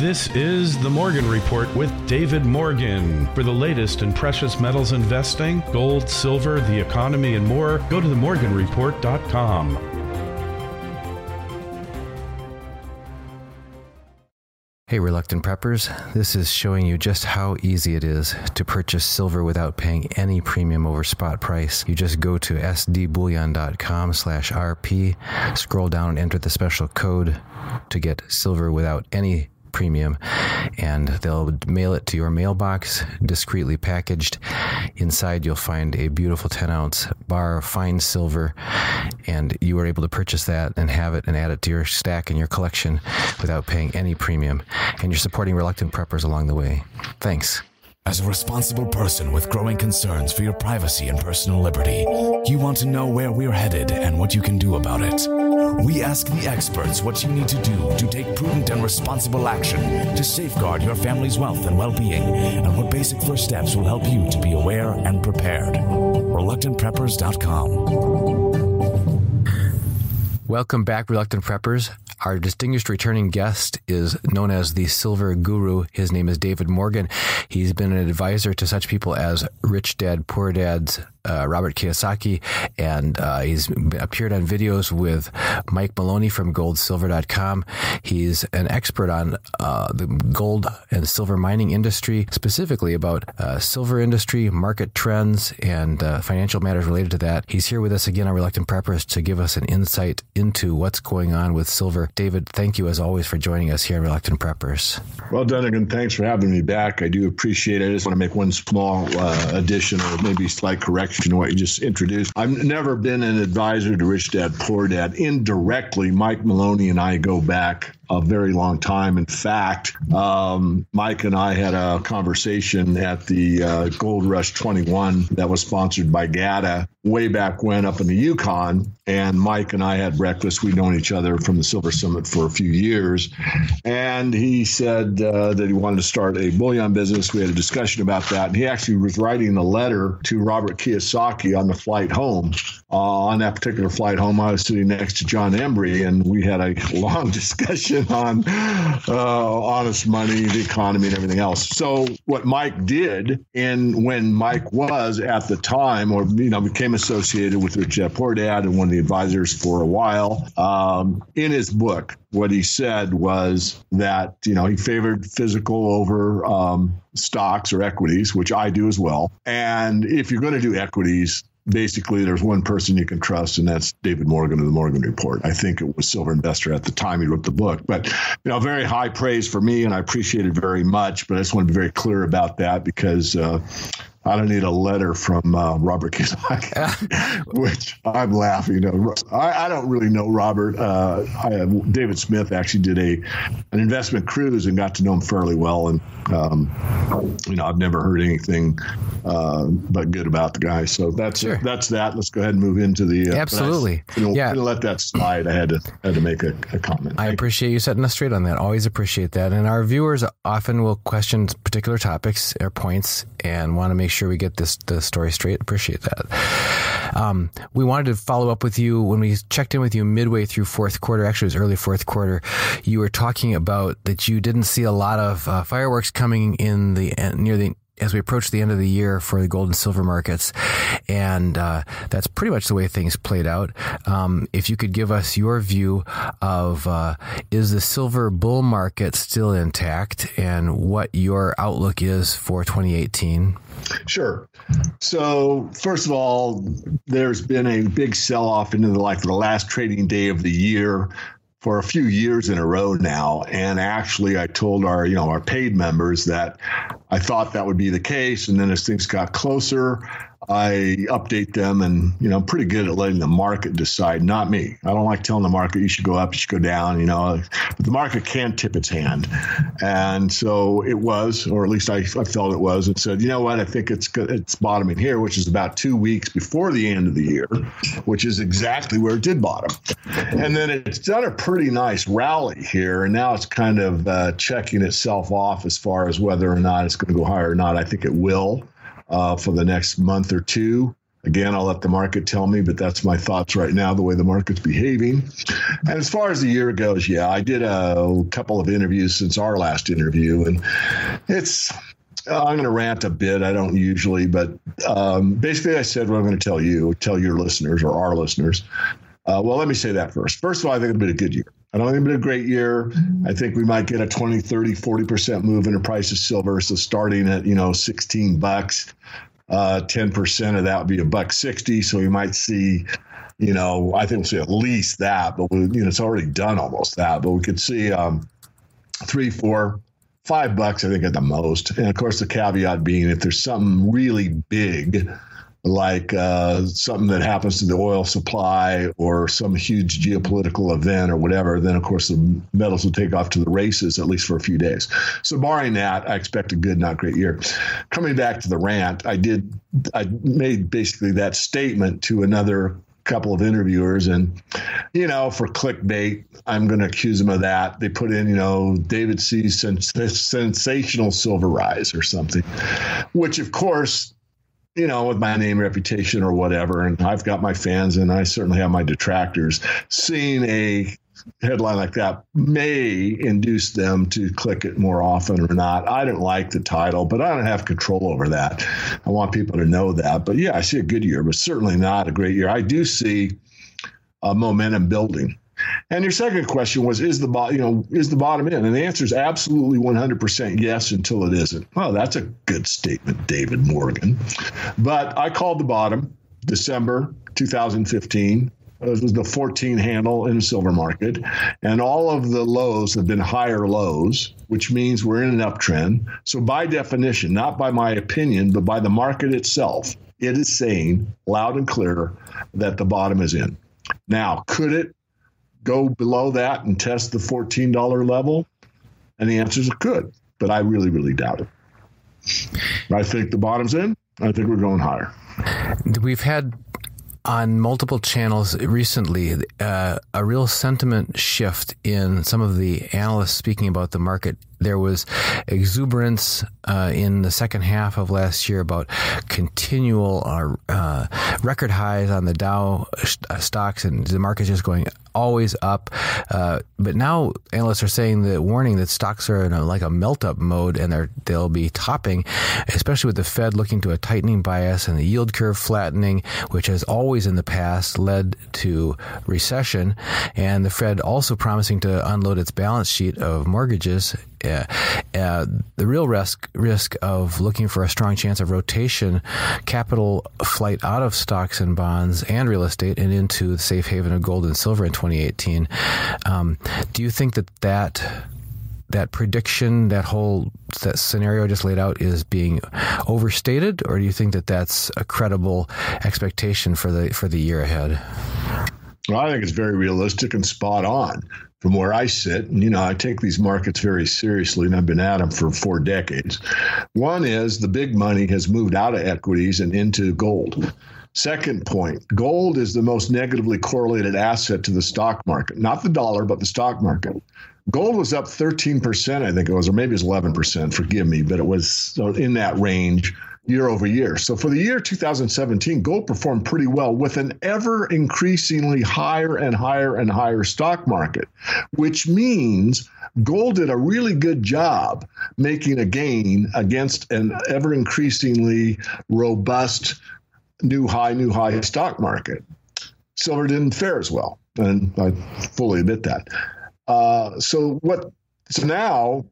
This is The Morgan Report with David Morgan. For the latest in precious metals investing, gold, silver, the economy, and more, go to themorganreport.com. Hey, Reluctant Preppers. This is showing you just how easy it is to purchase silver without paying any premium over spot price. You just go to sdbullion.com/RP, scroll down and enter the special code to get silver without any premium, and they'll mail it to your mailbox, discreetly packaged. Inside, you'll find a beautiful 10-ounce bar of fine silver, and you are able to purchase that and have it and add it to your stack and your collection without paying any premium. And you're supporting Reluctant Preppers along the way. Thanks. As a responsible person with growing concerns for your privacy and personal liberty, you want to know where we're headed and what you can do about it. We ask the experts what you need to do to take prudent and responsible action to safeguard your family's wealth and well-being, and what basic first steps will help you to be aware and prepared. ReluctantPreppers.com. Welcome back, Reluctant Preppers. Our distinguished returning guest is known as the Silver Guru. His name is David Morgan. He's been an advisor to such people as Rich Dad, Poor Dad's Robert Kiyosaki, and he's appeared on videos with Mike Maloney from goldsilver.com. He's an expert on the gold and silver mining industry, specifically about silver industry, market trends, and financial matters related to that. He's here with us again on Reluctant Preppers to give us an insight into what's going on with silver. David, thank you as always for joining us here on Reluctant Preppers. Well, Dunnigan, thanks for having me back. I do appreciate it. I just want to make one small addition or maybe slight correction to what you just introduced. I've never been an advisor to Rich Dad, Poor Dad. Indirectly, Mike Maloney and I go back a very long time. In fact, Mike and I had a conversation at the Gold Rush 21 that was sponsored by GATA way back when up in the Yukon. And Mike and I had breakfast. We'd known each other from the Silver Summit for a few years. And he said that he wanted to start a bullion business. We had a discussion about that. And he actually was writing a letter to Robert Kiyosaki on the flight home. On that particular flight home, I was sitting next to John Embry, and we had a long discussion on honest money, the economy, and everything else. So what Mike did, and when Mike was at the time, or became associated with Rich Dad Poor Dad and one of the advisors for a while, in his book, what he said was that he favored physical over stocks or equities, which I do as well. And if you're going to do equities, basically, there's one person you can trust, and that's David Morgan of the Morgan Report. I think it was Silver Investor at the time he wrote the book. But, very high praise for me, and I appreciate it very much. But I just want to be very clear about that because I don't need a letter from Robert Kiyosaki, which I'm laughing. I don't really know Robert. David Smith actually did an investment cruise and got to know him fairly well. And, I've never heard anything but good about the guy. So that's that. Let's go ahead and move into the absolutely. I'm going to let that slide. I had to make a comment. I appreciate you setting us straight on that. Always appreciate that. And our viewers often will question particular topics or points and want to make sure we get the story straight. Appreciate that. We wanted to follow up with you when we checked in with you midway through fourth quarter. Actually, it was early fourth quarter. You were talking about that you didn't see a lot of fireworks coming in as we approach the end of the year for the gold and silver markets. And that's pretty much the way things played out. If you could give us your view of is the silver bull market still intact and what your outlook is for 2018? Sure. So first of all, there's been a big sell-off into the last trading day of the year for a few years in a row now. And actually, I told our paid members that I thought that would be the case. And then as things got closer, I update them, and I'm pretty good at letting the market decide, not me. I don't like telling the market you should go up, you should go down, but the market can tip its hand. And so it was, or at least I felt it was, and said, you know what, I think it's bottoming here, which is about 2 weeks before the end of the year, which is exactly where it did bottom. And then it's done a pretty nice rally here, and now it's kind of checking itself off as far as whether or not it's going to go higher or not. I think it will. For the next month or two. Again, I'll let the market tell me, but that's my thoughts right now, the way the market's behaving. And as far as the year goes, yeah, I did a couple of interviews since our last interview, and I'm going to rant a bit. I don't usually, but basically I said what I'm going to tell your listeners or our listeners. Well, let me say that first. First of all, I think it's been a good year. I don't think it's been a great year. I think we might get a 20, 30, 40% move in the price of silver. So starting at, $16, 10% of that would be $1.60. So we might see, I think we'll see at least that, but it's already done almost that, but we could see $3, $4, $5, I think at the most. And of course, the caveat being if there's something really big, like something that happens to the oil supply or some huge geopolitical event or whatever, then of course the metals will take off to the races, at least for a few days. So barring that, I expect a good, not great year. Coming back to the rant, I made basically that statement to another couple of interviewers, and for clickbait, I'm going to accuse them of that. They put in David C's sensational silver rise or something, which of course, with my name, reputation, or whatever, and I've got my fans and I certainly have my detractors, seeing a headline like that may induce them to click it more often or not. I don't like the title, but I don't have control over that. I want people to know that. But yeah, I see a good year, but certainly not a great year. I do see momentum building. And your second question was, is the bottom in? And the answer is absolutely 100% yes until it isn't. Well, that's a good statement, David Morgan. But I called the bottom December 2015. It was the 14 handle in the silver market. And all of the lows have been higher lows, which means we're in an uptrend. So by definition, not by my opinion, but by the market itself, it is saying loud and clear that the bottom is in. Now, could it go below that and test the $14 level? And the answer is it could, but I really, really doubt it. I think the bottom's in. I think we're going higher. We've had on multiple channels recently a real sentiment shift in some of the analysts speaking about the market. There was exuberance in the second half of last year about continual record highs on the Dow stocks, and the market just going always up. But now analysts are saying warning that stocks are in a melt-up mode, and they'll be topping, especially with the Fed looking to a tightening bias and the yield curve flattening, which has always in the past led to recession, and the Fed also promising to unload its balance sheet of mortgages. The real risk of looking for a strong chance of rotation, capital flight out of stocks and bonds and real estate and into the safe haven of gold and silver in 2018. Do you think that prediction, that scenario I just laid out, is being overstated, or do you think that that's a credible expectation for the year ahead? Well, I think it's very realistic and spot on from where I sit. And, I take these markets very seriously, and I've been at them for 4 decades. One is the big money has moved out of equities and into gold. Second point, gold is the most negatively correlated asset to the stock market, not the dollar, but the stock market. Gold was up 13%, I think it was, or maybe it was 11%, forgive me, but it was in that range year over year. So for the year 2017, gold performed pretty well with an ever increasingly higher and higher and higher stock market, which means gold did a really good job making a gain against an ever increasingly robust new high stock market. Silver didn't fare as well, and I fully admit that. So now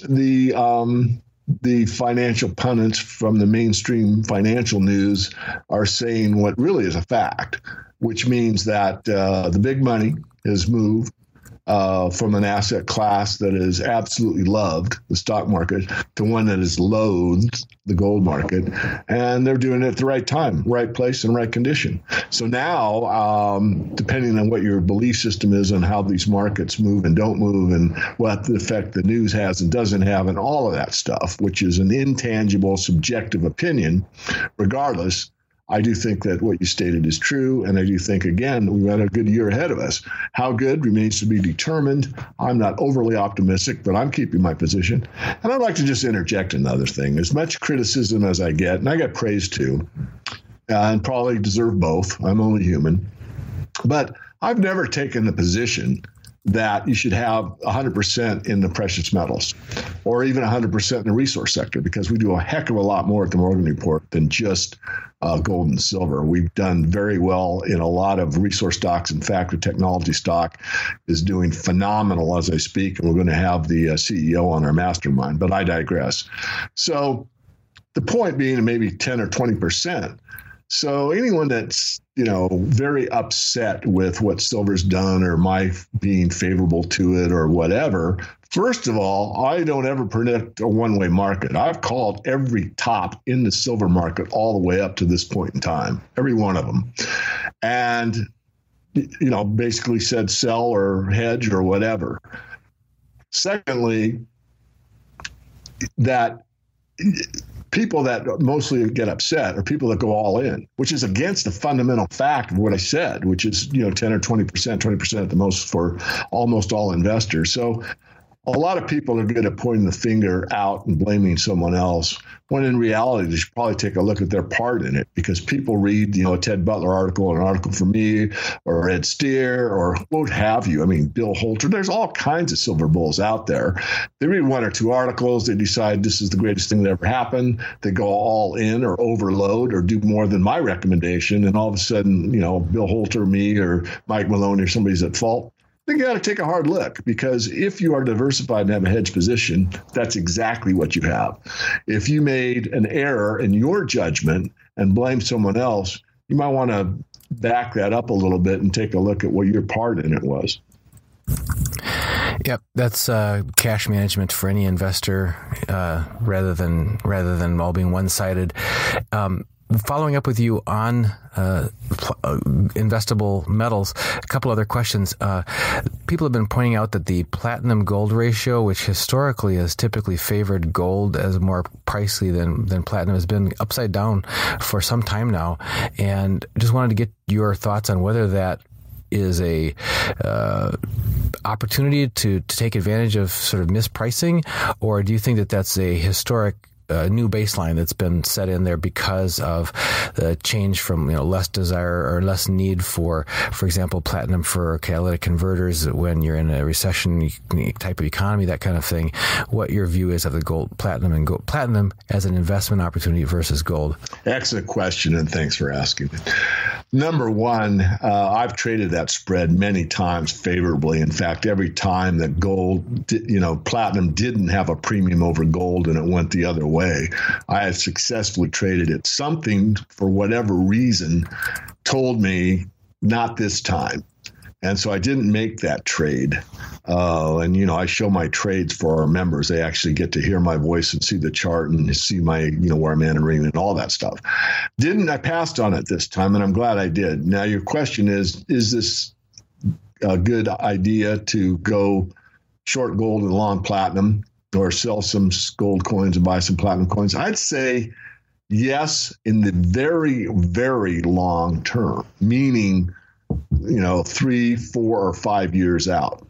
the financial pundits from the mainstream financial news are saying what really is a fact, which means that the big money has moved from an asset class that is absolutely loved, the stock market, to one that is loathed, the gold market. And they're doing it at the right time, right place, and right condition. So now, depending on what your belief system is on how these markets move and don't move and what effect the news has and doesn't have and all of that stuff, which is an intangible, subjective opinion, regardless, I do think that what you stated is true, and I do think, again, we've got a good year ahead of us. How good remains to be determined. I'm not overly optimistic, but I'm keeping my position. And I'd like to just interject another thing. As much criticism as I get, and I get praise too, and probably deserve both. I'm only human. But I've never taken the position that you should have 100% in the precious metals or even 100% in the resource sector, because we do a heck of a lot more at the Morgan Report than just gold and silver. We've done very well in a lot of resource stocks. In fact, the technology stock is doing phenomenal as I speak, and we're going to have the CEO on our mastermind, but I digress. So the point being maybe 10 or 20%. So anyone that's, very upset with what silver's done or my being favorable to it or whatever, first of all, I don't ever predict a one-way market. I've called every top in the silver market all the way up to this point in time, every one of them. And, basically said sell or hedge or whatever. Secondly, that people that mostly get upset are people that go all in, which is against the fundamental fact of what I said, which is, 10 or 20%, 20% at the most for almost all investors. So a lot of people are good at pointing the finger out and blaming someone else, when in reality, they should probably take a look at their part in it, because people read, a Ted Butler article, an article from me, or Ed Steer, or what have you. I mean, Bill Holter. There's all kinds of silver bulls out there. They read one or two articles. They decide this is the greatest thing that ever happened. They go all in or overload or do more than my recommendation. And all of a sudden, Bill Holter, me, or Mike Maloney, or somebody's at fault. I think you got to take a hard look, because if you are diversified and have a hedge position, that's exactly what you have. If you made an error in your judgment and blame someone else, you might want to back that up a little bit and take a look at what your part in it was. Yep, that's cash management for any investor, rather than all being one-sided. Following up with you on investable metals, a couple other questions. People have been pointing out that the platinum-gold ratio, which historically has typically favored gold as more pricey than platinum, has been upside down for some time now. And just wanted to get your thoughts on whether that is a opportunity to take advantage of sort of mispricing, or do you think that that's a historic new baseline that's been set in there because of the change from less desire or less need for example, platinum for catalytic converters when you're in a recession type of economy, that kind of thing. What your view is of the platinum as an investment opportunity versus gold? Excellent question, and thanks for asking it. Number one, I've traded that spread many times favorably. In fact, every time that platinum didn't have a premium over gold and it went the other way, I had successfully traded it. Something, for whatever reason, told me not this time. And so I didn't make that trade. And I show my trades for our members. They actually get to hear my voice and see the chart and see my, where I'm entering and all that stuff. I passed on it this time, and I'm glad I did. Now, your question is this a good idea to go short gold and long platinum, or sell some gold coins and buy some platinum coins? I'd say yes, in the very, very long term, meaning 3, 4, or 5 years out.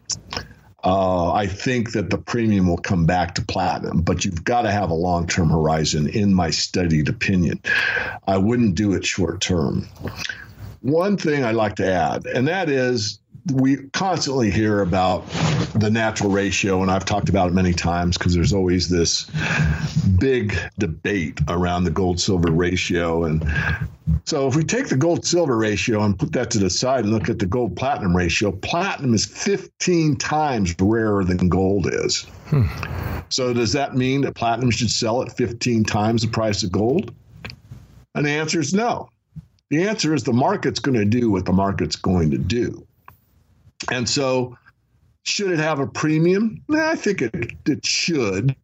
I think that the premium will come back to platinum, but you've got to have a long-term horizon, in my studied opinion. I wouldn't do it short-term. One thing I'd like to add, and that is, we constantly hear about the natural ratio, and I've talked about it many times because there's always this big debate around the gold-silver ratio. And so if we take the gold-silver ratio and put that to the side and look at the gold-platinum ratio, platinum is 15 times rarer than gold is. So does that mean that platinum should sell at 15 times the price of gold? And the answer is no. The answer is the market's going to do what the market's going to do. And so should it have a premium? I think it should.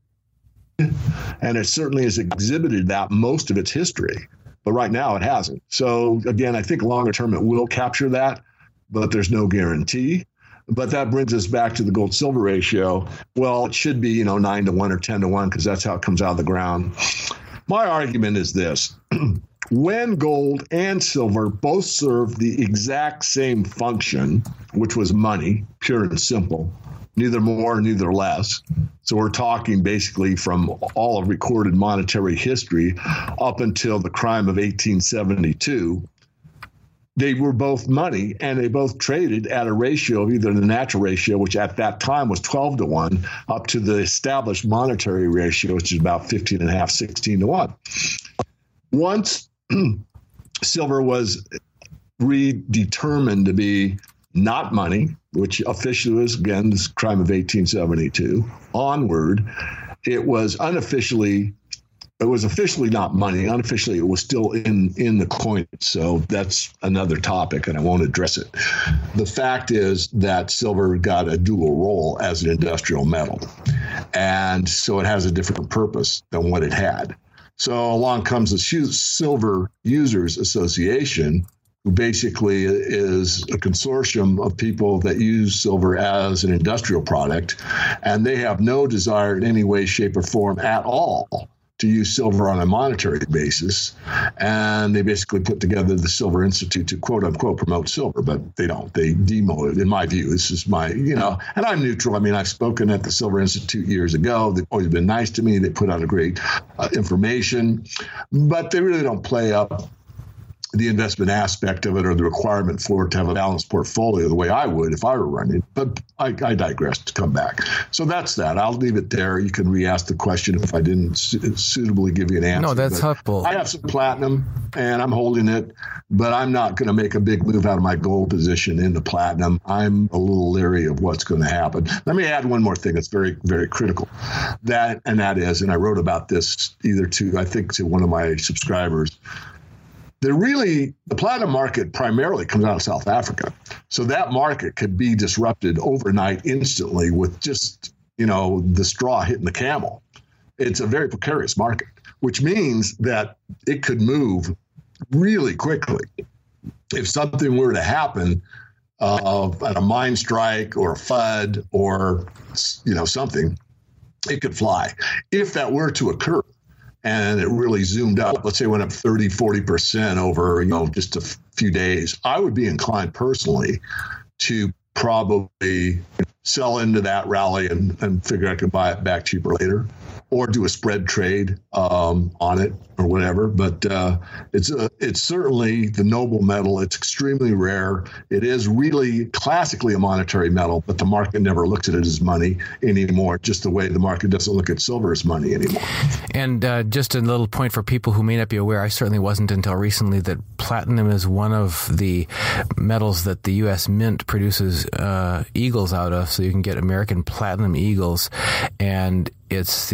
And it certainly has exhibited that most of its history. But right now it hasn't. So, again, I think longer term it will capture that, but there's no guarantee. But that brings us back to the gold-silver ratio. Well, it should be, 9 to 1 or 10 to 1 because that's how it comes out of the ground. My argument is this. When gold and silver both serve the exact same function, which was money, pure and simple, neither more, neither less. So we're talking basically from all of recorded monetary history up until the crime of 1872. They were both money, and they both traded at a ratio of either the natural ratio, which at that time was 12-1, up to the established monetary ratio, which is about 15.5, 16-1. Once silver was redetermined to be not money, which officially was, again, this crime of 1872, onward, it was officially not money. Unofficially, it was still in the coin. So that's another topic, and I won't address it. The fact is that silver got a dual role as an industrial metal, and so it has a different purpose than what it had. So along comes the Silver Users Association, who basically is a consortium of people that use silver as an industrial product, and they have no desire in any way, shape, or form at all to use silver on a monetary basis. And they basically put together the Silver Institute to quote unquote promote silver, but they don't. They demote it, in my view. This is my, and I'm neutral. I mean, I've spoken at the Silver Institute years ago. They've always been nice to me. They put out a great information, but they really don't play up the investment aspect of it or the requirement for it to have a balanced portfolio the way I would if I were running it. But I digress to come back. So that's that. I'll leave it there. You can re-ask the question if I didn't suitably give you an answer. No, that's helpful. I have some platinum, and I'm holding it, but I'm not going to make a big move out of my gold position into platinum. I'm a little leery of what's going to happen. Let me add one more thing that's very, very critical. That is, and I wrote about this either to one of my subscribers, the platinum market primarily comes out of South Africa. So that market could be disrupted overnight instantly with just, the straw hitting the camel. It's a very precarious market, which means that it could move really quickly. If something were to happen at a mine strike or a FUD or, something, it could fly. If that were to occur, and it really zoomed up, let's say it went up 30, 40% over, just a few days, I would be inclined personally to probably sell into that rally and figure I could buy it back cheaper later, or do a spread trade on it or whatever. But it's certainly the noble metal. It's extremely rare. It is really classically a monetary metal, but the market never looks at it as money anymore, just the way the market doesn't look at silver as money anymore. And just a little point for people who may not be aware, I certainly wasn't until recently, that platinum is one of the metals that the U.S. Mint produces eagles out of, so you can get American platinum eagles. And it's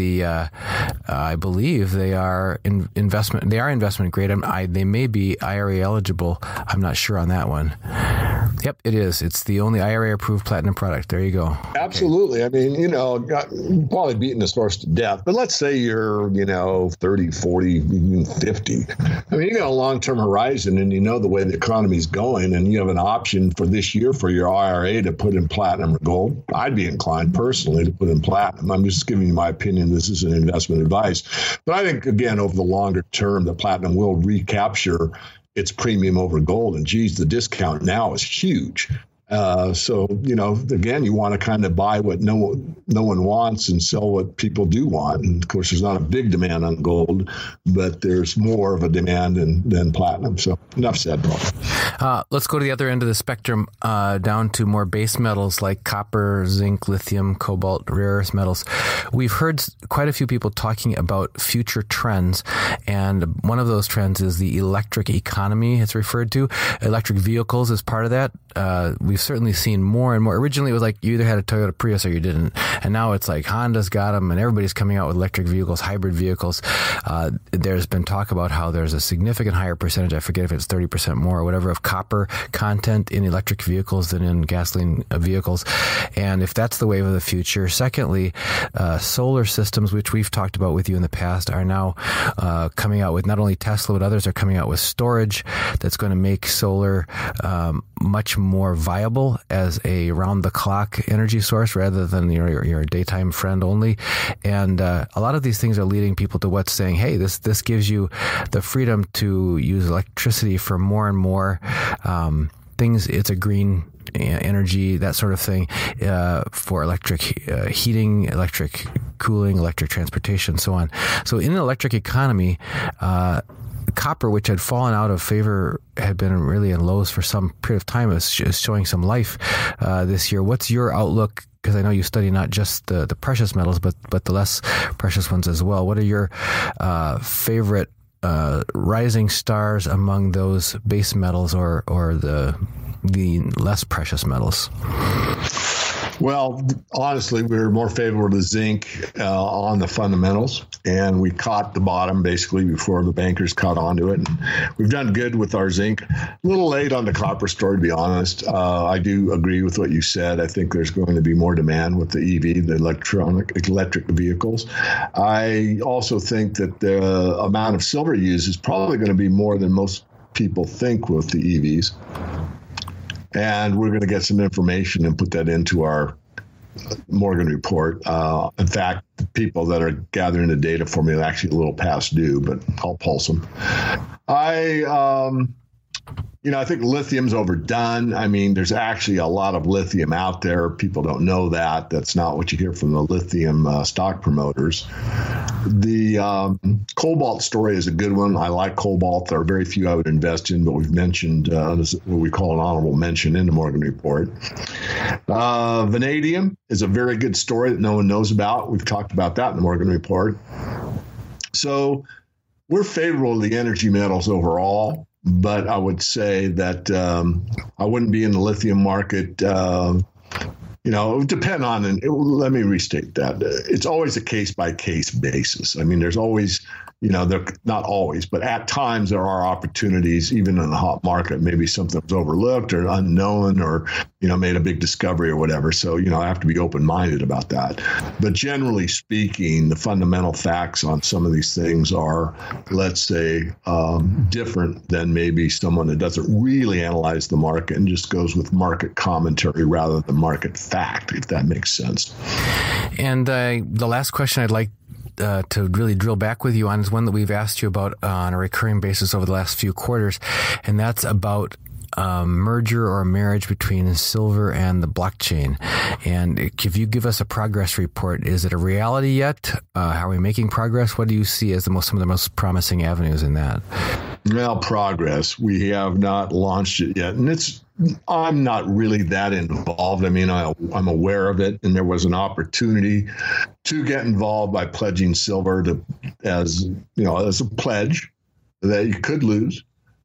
I believe they are investment grade. They may be IRA eligible. I'm not sure on that one. Yep, it is. It's the only IRA approved platinum product. There you go. Absolutely. Okay. I mean, probably beating this horse to death, but let's say you're, 30, 40, even 50. I mean, you got a long-term horizon and the way the economy's going, and you have an option for this year for your IRA to put in platinum or gold. I'd be inclined personally to put in platinum. I'm just giving you my opinion. This is an investment advice. But I think, again, over the longer term, the platinum will recapture its premium over gold. And geez, the discount now is huge. So, again, you want to kind of buy what no one wants and sell what people do want. And of course, there's not a big demand on gold, but there's more of a demand than platinum. So enough said, Paul. Let's go to the other end of the spectrum, down to more base metals like copper, zinc, lithium, cobalt, rare earth metals. We've heard quite a few people talking about future trends, and one of those trends is the electric economy. It's referred to. Electric vehicles is part of that. We've certainly seen more and more. Originally, it was like you either had a Toyota Prius or you didn't. And now it's like Honda's got them, and everybody's coming out with electric vehicles, hybrid vehicles. There's been talk about how there's a significant higher percentage, I forget if it's 30% more or whatever, of copper content in electric vehicles than in gasoline vehicles. And if that's the wave of the future. Secondly, solar systems, which we've talked about with you in the past, are now coming out with, not only Tesla, but others are coming out with storage that's going to make solar much more viable as a round-the-clock energy source rather than your daytime friend only. And a lot of these things are leading people to what's saying, hey, this gives you the freedom to use electricity for more and more things. It's a green energy, that sort of thing, for electric heating, electric cooling, electric transportation, so on. So in an electric economy, copper, which had fallen out of favor, had been really in lows for some period of time, is showing some life this year. What's your outlook? Because I know you study not just the precious metals, but the less precious ones as well. What are your favorite rising stars among those base metals or the less precious metals? Well, honestly, we were more favorable to zinc on the fundamentals, and we caught the bottom basically before the bankers caught onto it. And we've done good with our zinc. A little late on the copper story, to be honest. I do agree with what you said. I think there's going to be more demand with the EV, the electric vehicles. I also think that the amount of silver used is probably going to be more than most people think with the EVs. And we're going to get some information and put that into our Morgan report. In fact, the people that are gathering the data for me are actually a little past due, but I'll pulse them. I think lithium's overdone. I mean, there's actually a lot of lithium out there. People don't know that. That's not what you hear from the lithium stock promoters. The cobalt story is a good one. I like cobalt. There are very few I would invest in, but we've mentioned what we call an honorable mention in the Morgan report. Vanadium is a very good story that no one knows about. We've talked about that in the Morgan report. So we're favorable to the energy metals overall. But I would say that I wouldn't be in the lithium market. It would depend on, and let me restate that. It's always a case-by-case basis. I mean, there's always, not always, but at times there are opportunities, even in a hot market, maybe something was overlooked or unknown or, made a big discovery or whatever. So, I have to be open-minded about that. But generally speaking, the fundamental facts on some of these things are, let's say, different than maybe someone that doesn't really analyze the market and just goes with market commentary rather than market fact, if that makes sense. And the last question I'd like to really drill back with you on is one that we've asked you about on a recurring basis over the last few quarters, and that's about merger or marriage between silver and the blockchain. And if you give us a progress report, is it a reality yet? How are we making progress? What do you see as some of the most promising avenues in that? Well, progress. We have not launched it yet, and I'm not really that involved. I mean, I'm aware of it, and there was an opportunity to get involved by pledging silver as a pledge that you could lose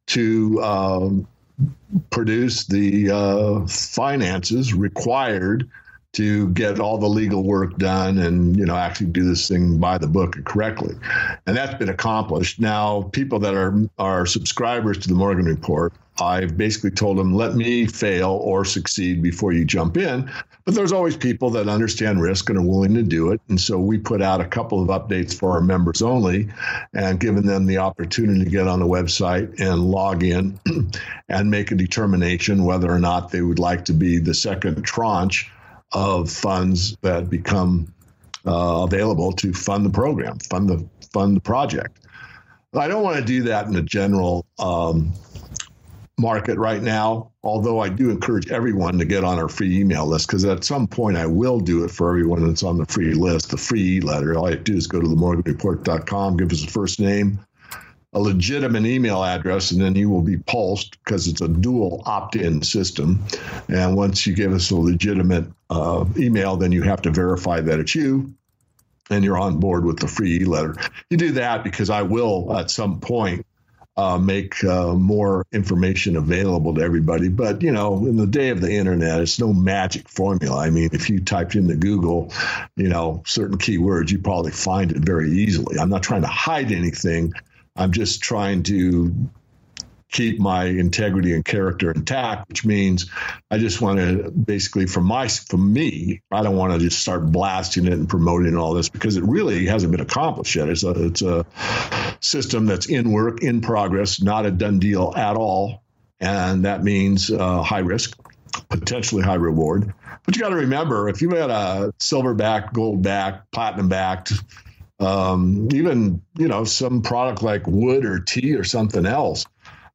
to produce the finances required to get all the legal work done and, actually do this thing by the book and correctly. And that's been accomplished. Now, people that are subscribers to the Morgan Report, I've basically told them, let me fail or succeed before you jump in. But there's always people that understand risk and are willing to do it. And so we put out a couple of updates for our members only and given them the opportunity to get on the website and log in and make a determination whether or not they would like to be the second tranche of funds that become available to fund the program, fund the project. I don't want to do that in the general market right now, although I do encourage everyone to get on our free email list, because at some point I will do it for everyone that's on the free list, the free e-letter. All you have to do is go to themorganreport.com, give us a first name, a legitimate email address, and then you will be pulsed because it's a dual opt-in system. And once you give us a legitimate email, then you have to verify that it's you and you're on board with the free e-letter. You do that because I will at some point make more information available to everybody. But, in the day of the internet, it's no magic formula. I mean, if you typed into Google, certain keywords, you probably find it very easily. I'm not trying to hide anything. I'm just trying to keep my integrity and character intact, which means I just want to basically, for me, I don't want to just start blasting it and promoting all this because it really hasn't been accomplished yet. It's a system that's in work, in progress, not a done deal at all. And that means high risk, potentially high reward. But you got to remember, if you had a silver-backed, gold-backed, platinum-backed, even, some product like wood or tea or something else,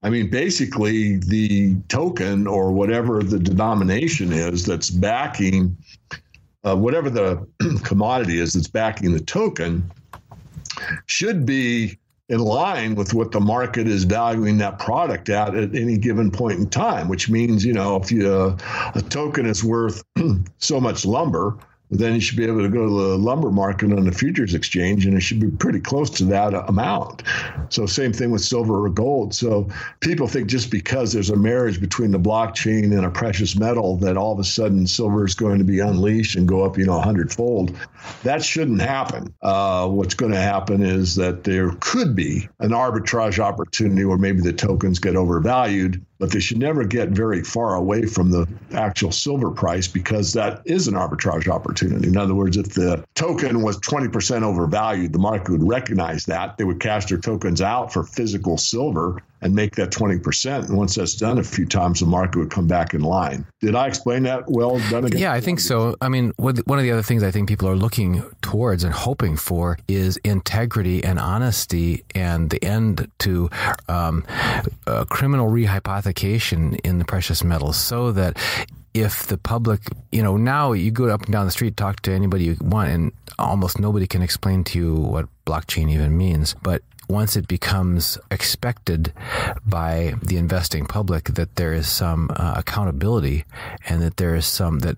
I mean, basically the token or whatever the denomination is that's backing whatever the commodity is that's backing the token should be in line with what the market is valuing that product at any given point in time, which means, if a token is worth so much lumber, then you should be able to go to the lumber market on the futures exchange, and it should be pretty close to that amount. So same thing with silver or gold. So people think just because there's a marriage between the blockchain and a precious metal that all of a sudden silver is going to be unleashed and go up, 100-fold. That shouldn't happen. What's going to happen is that there could be an arbitrage opportunity where maybe the tokens get overvalued, but they should never get very far away from the actual silver price, because that is an arbitrage opportunity. In other words, if the token was 20% overvalued, the market would recognize that. They would cash their tokens out for physical silver and make that 20%. And once that's done a few times, the market would come back in line. Did I explain that well done again? Yeah, I think so. I mean, one of the other things I think people are looking towards and hoping for is integrity and honesty and the end to criminal rehypothecation in the precious metals, so that if the public, now you go up and down the street, talk to anybody you want, and almost nobody can explain to you what blockchain even means. But once it becomes expected by the investing public that there is some accountability, and that there is some that,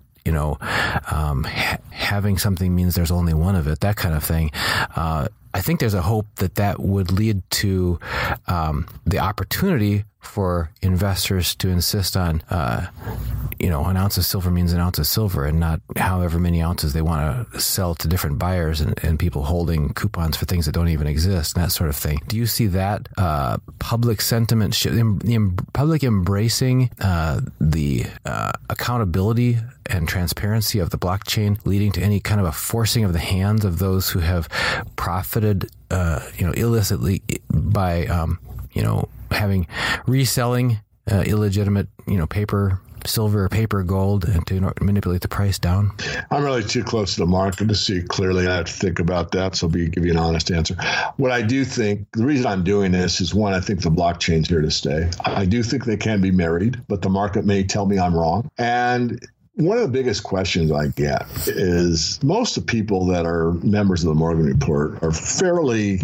having something means there's only one of it, that kind of thing. I think there's a hope that would lead to the opportunity for investors to insist on, an ounce of silver means an ounce of silver, and not however many ounces they want to sell to different buyers and people holding coupons for things that don't even exist, and that sort of thing. Do you see that public sentiment, public embracing the accountability and transparency of the blockchain leading to any kind of a forcing of the hands of those who have profited, illicitly by, having reselling illegitimate, silver, paper, gold, and to manipulate the price down? I'm really too close to the market to see clearly. I have to think about that, so give you an honest answer. What I do think, the reason I'm doing this is, one, I think the blockchain's here to stay. I do think they can be married, but the market may tell me I'm wrong. And one of the biggest questions I get is, most of the people that are members of the Morgan Report are fairly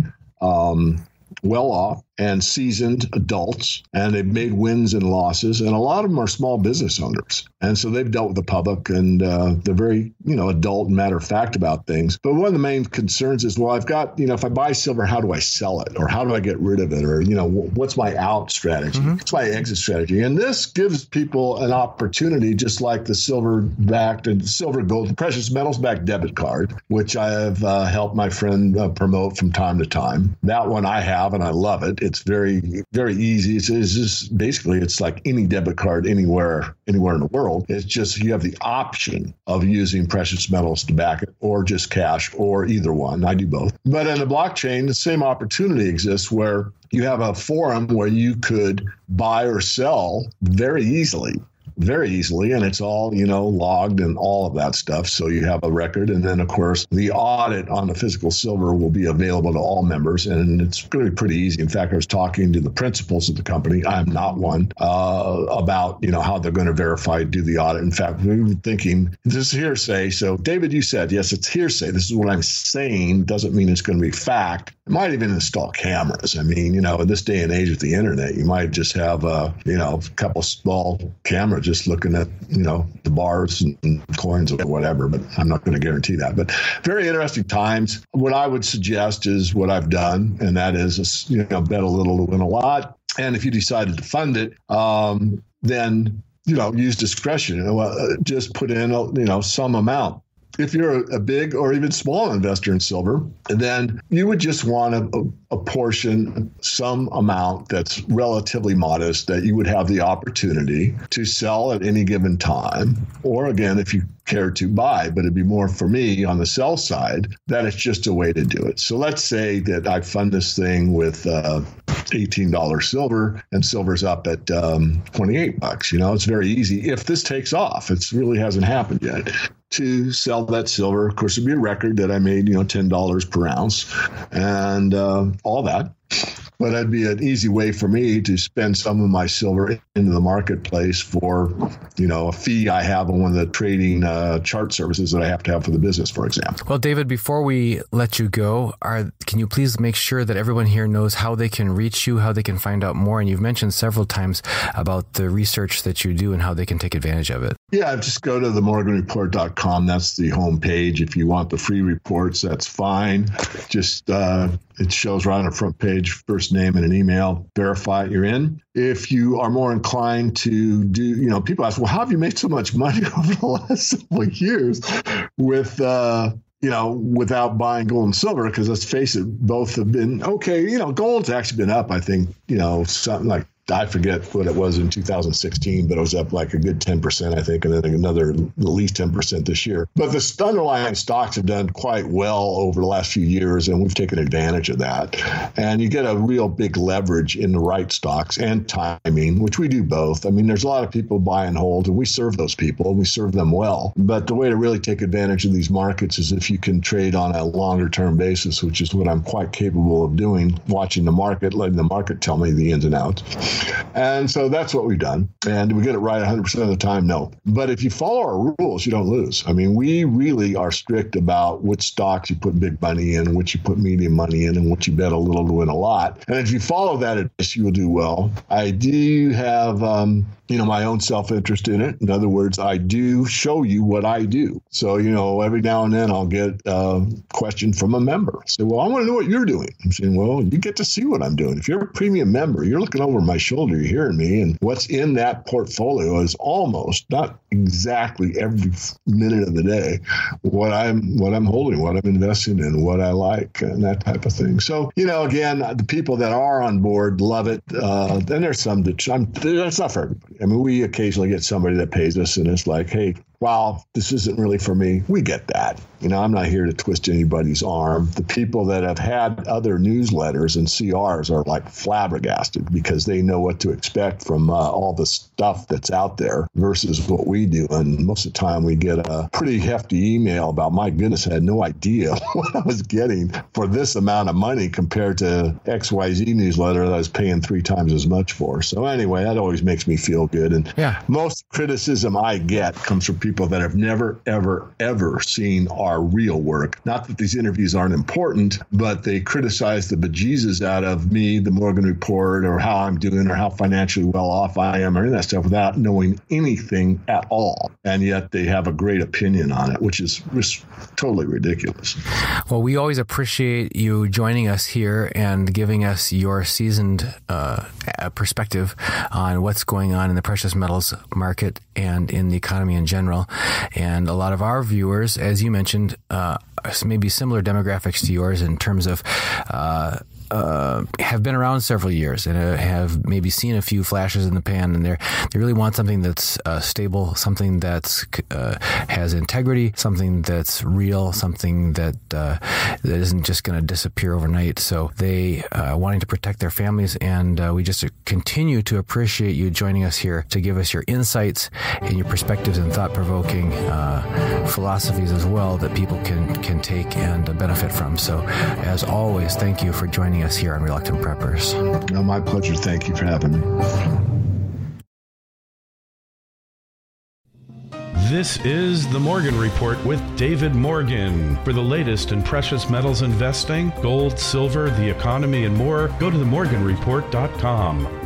well off and seasoned adults, and they've made wins and losses, and a lot of them are small business owners, and so they've dealt with the public, and they're very adult and matter of fact about things. But one of the main concerns is, well, I've got, if I buy silver, how do I sell it, or how do I get rid of it, or what's my out strategy, what's my exit strategy? And this gives people an opportunity, just like the silver-backed and silver gold precious metals backed debit card, which I have helped my friend promote from time to time. That one I have, and I love it. It's very, very easy. It's just basically, it's like any debit card anywhere in the world. It's just you have the option of using precious metals to back it, or just cash, or either one. I do both. But in the blockchain, the same opportunity exists, where you have a forum where you could buy or sell very easily, and it's all, logged and all of that stuff. So you have a record. And then, of course, the audit on the physical silver will be available to all members. And it's really pretty easy. In fact, I was talking to the principals of the company, I'm not one, about, how they're going to verify, do the audit. In fact, we were thinking, this is hearsay. So, David, you said, yes, it's hearsay. This is what I'm saying. Doesn't mean it's going to be fact. It might even install cameras. I mean, in this day and age with the internet, you might just have, a couple small cameras just looking at, the bars and coins or whatever, but I'm not going to guarantee that. But very interesting times. What I would suggest is what I've done, and that is, bet a little to win a lot. And if you decided to fund it, then, use discretion. Just put in, some amount. If you're a big or even small investor in silver, then you would just want to apportion some amount that's relatively modest that you would have the opportunity to sell at any given time. Or again, if you care to buy, but it'd be more for me on the sell side, that it's just a way to do it. So let's say that I fund this thing with $18 silver, and silver's up at $28. It's very easy. If this takes off, it really hasn't happened yet, to sell that silver. Of course, it'd be a record that I made, $10 per ounce and all that. but that'd be an easy way for me to spend some of my silver into the marketplace for, a fee I have on one of the trading chart services that I have to have for the business, for example. Well, David, before we let you go, can you please make sure that everyone here knows how they can reach you, how they can find out more? And you've mentioned several times about the research that you do and how they can take advantage of it. Yeah, just go to themorganreport.com. That's the home page. If you want the free reports, that's fine. Just it shows right on the front page, first name and an email. Verify you're in. If you are more inclined to do, people ask, well, how have you made so much money over the last several years with without buying gold and silver? Because let's face it, both have been okay. Gold's actually been up, I think, something like, I forget what it was in 2016, but it was up like a good 10%, I think, and then another at least 10% this year. But the underlying stocks have done quite well over the last few years, and we've taken advantage of that. And you get a real big leverage in the right stocks and timing, which we do both. I mean, there's a lot of people buy and hold, and we serve those people, and we serve them well. But the way to really take advantage of these markets is if you can trade on a longer term basis, which is what I'm quite capable of doing, watching the market, letting the market tell me the ins and outs. And so that's what we've done. And do we get it right 100% of the time? No. But if you follow our rules, you don't lose. I mean, we really are strict about which stocks you put big money in, which you put medium money in, and what you bet a little to win a lot. And if you follow that advice, you will do well. I do have, my own self-interest in it. In other words, I do show you what I do. So, every now and then I'll get a question from a member. Say, well, I want to know what you're doing. I'm saying, well, you get to see what I'm doing. If you're a premium member, you're looking over my shoulder, you're hearing me, and what's in that portfolio is almost, not exactly every minute of the day, what I'm holding, what I'm investing in, what I like, and that type of thing. So, again, the people that are on board love it. Then there's some that's not for everybody. I mean, we occasionally get somebody that pays us and it's like, hey, wow, this isn't really for me. We get that. I'm not here to twist anybody's arm. The people that have had other newsletters and CRs are like flabbergasted because they know what to expect from all the stuff that's out there versus what we do. And most of the time we get a pretty hefty email about, my goodness, I had no idea what I was getting for this amount of money compared to XYZ newsletter that I was paying 3 times as much for. So anyway, that always makes me feel good. And most criticism I get comes from people that have never, ever, ever seen our real work. Not that these interviews aren't important, but they criticize the bejesus out of me, the Morgan Report, or how I'm doing, or how financially well off I am, or any of that stuff without knowing anything at all. And yet they have a great opinion on it, which is just totally ridiculous. Well, we always appreciate you joining us here and giving us your seasoned perspective on what's going on in the precious metals market and in the economy in general. And a lot of our viewers, as you mentioned, maybe similar demographics to yours in terms of have been around several years and have maybe seen a few flashes in the pan, and they really want something that's stable, something that's has integrity, something that's real, something that isn't just going to disappear overnight. So they wanting to protect their families, and we just continue to appreciate you joining us here to give us your insights and your perspectives and thought-provoking philosophies as well that people can take and benefit from. So as always, thank you for joining us here on Reluctant Preppers. No, my pleasure. Thank you for having me. This is the Morgan Report with David Morgan. For the latest in precious metals investing, gold, silver, the economy, and more, go to themorganreport.com.